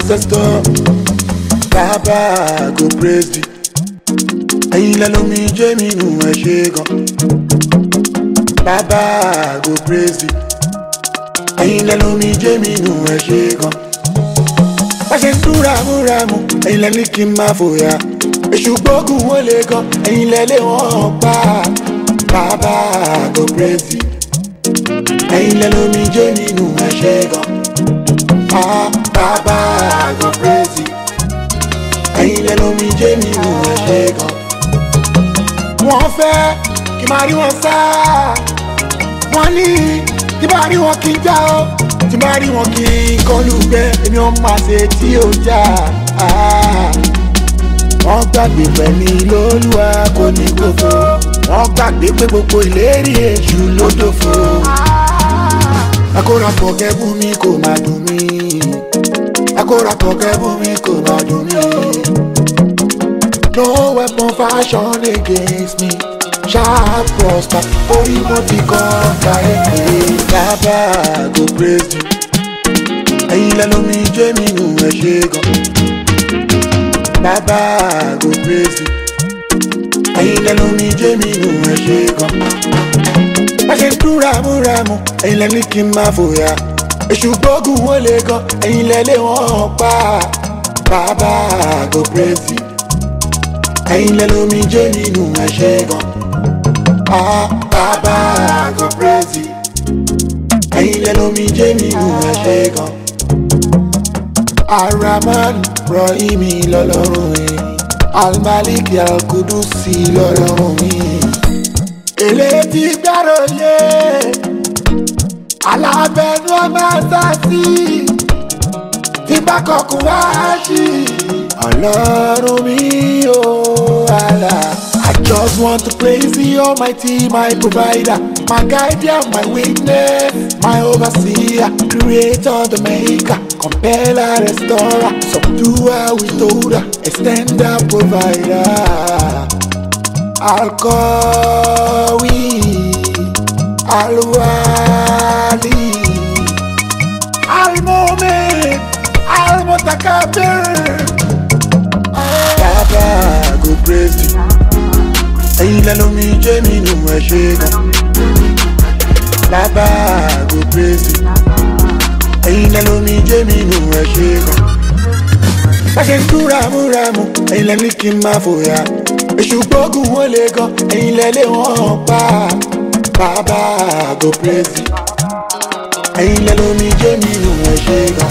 ancestor. Baba go praise thee. Ẹ̀yin lẹ lómi jẹ́ mi nù ẹ ṣé gan. Baba go praise thee. Ẹ̀yin lẹ lómi jẹ́ mi nù ẹ ṣé gan. Bá ṣe ń dúra múramù, ẹ̀yin lẹ ní kí n máa fòyà. Èṣù gbógun wọ́n lè gan, ẹ̀yin lẹ lé wọ́n pa. Baba go praise thee. Ẹ̀yin lẹ lómi jẹ́ mi nù ẹ ṣé gan. Baba go praise thee. Ẹ̀yin lẹ lómi jẹ́ mi nù ẹ ṣé gan. Wọ́n fẹ́ kí máa rí wọn sá. Wọ́n ní tí bá rí wọn kí n já o, tí bá rí wọn kí n kọlù gbẹ, èmi ò máa ṣe tí ó já. Wọ́n gbàgbé pẹ̀lú l'Olúwa kò ní gbòfo. Wọ́n gbàgbé pé gbogbo ìlérí èṣù ló dòfo. Akórapọ̀ kẹ́bù mi kò máa dùn mí. Akórapọ̀ kẹ́bù mi kò máa dùn mí. No weapon fashioned against me shall prosper. Orí mo ti kọ́ káyé. Baba go praise you. Ẹ̀yin lẹ lómi jẹ́ mi nù ẹ ṣé gan. Baba go praise you. Ẹ̀yin lẹ lómi jẹ́ mi nù ẹ ṣé gan. Bá ṣe ń dúra múramù, ẹ̀yin lẹ ní kí n máa fòyà. Èṣù gbógun wọ́n lè gan, ẹ̀yin lẹ lé wọ́n pa. Baba go praise you. Ẹ̀yin lẹ lómi jẹ́ mi nù ẹ ṣé gan. Baba go praise you. Ẹ̀yin lẹ lómi jẹ́ mi nù ẹ ṣé gan. Ar-Rahman Rahim lọ́lọ́run mi. Al-Malik Al-Qudusi lọ́lọ́run mi. Èlé ti gbàròyé. Alábẹ́nu ọmọ sásì. Tí bá kọkùn wá sí. Ọlọ́run mi o Allah. I just want to praise the Almighty, my provider, my guardian, my witness, my overseer, creator, the maker, compeller, restorer, subduer, withholder, extender, provider. Al-Qawi, Al-Wali, Al-Mu'min, Al-Mutakabir. Baba go praise you. Ẹ̀yin lẹ lómi jẹ́ mi nù ẹ ṣé gan. Baba go praise you. Ẹ̀yin lẹ lómi jẹ́ mi nù ẹ ṣé gan. Bá ṣe ń dúra múramù, ẹ̀yin lẹ ní kí n máa fòyà. Èṣù gbógun wọ́n lè gan, ẹ̀yin lẹ lé wọ́n pa. Baba go praise you. Ẹ̀yin lẹ lómi jẹ́ mi nù ẹ ṣé gan.